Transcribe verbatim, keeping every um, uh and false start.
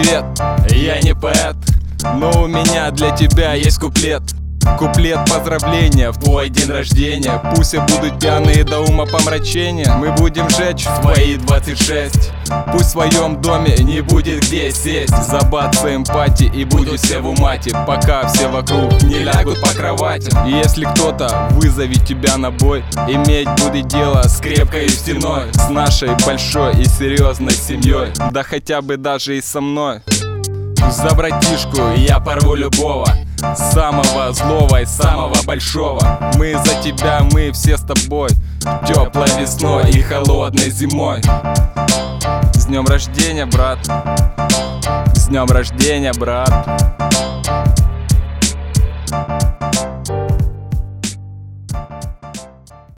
Привет, я не поэт, но у меня для тебя есть куплет. Куплет поздравления в твой день рождения. Пусть все будут пьяные до умопомрачения. Мы будем жечь в твои двадцать шесть. Пусть в своем доме не будет где сесть. Забаться эмпатии и будут все в умате, пока все вокруг не лягут по кровати. И если кто-то вызовет тебя на бой, иметь будет дело с крепкой стеной, с нашей большой и серьезной семьей, да хотя бы даже и со мной. За братишку я порву любого, самого злого и самого большого. Мы за тебя, мы все с тобой, теплой весной и холодной зимой. С днем рождения, брат! С днем рождения, брат!